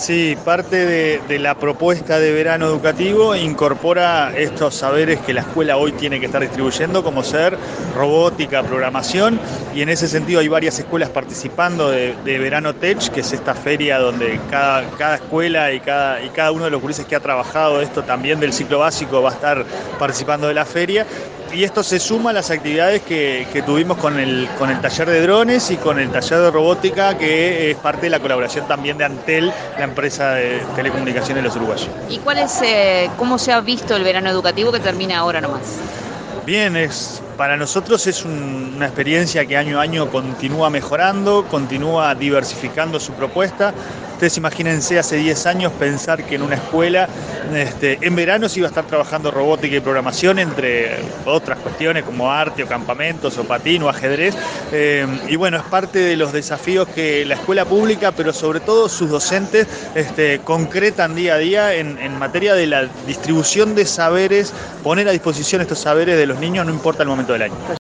Sí, parte de la propuesta de verano educativo incorpora estos saberes que la escuela hoy tiene que estar distribuyendo, como ser robótica, programación, y en ese sentido hay varias escuelas participando de Verano Tech, que es esta feria donde cada escuela y cada uno de los gurises que ha trabajado esto también del ciclo básico va a estar participando de la feria. Y esto se suma a las actividades que tuvimos con el taller de drones y con el taller de robótica, que es parte de la colaboración también de Antel, la empresa de telecomunicaciones de los uruguayos. ¿Y cómo se ha visto el verano educativo que termina ahora nomás? Bien, para nosotros es una experiencia que año a año continúa mejorando, continúa diversificando su propuesta. Ustedes imagínense hace 10 años pensar que en una escuela en verano se iba a estar trabajando robótica y programación, entre otras cuestiones como arte o campamentos o patín o ajedrez. Y bueno, es parte de los desafíos que la escuela pública, pero sobre todo sus docentes, concretan día a día en materia de la distribución de saberes, poner a disposición estos saberes de los niños, no importa el momento del año.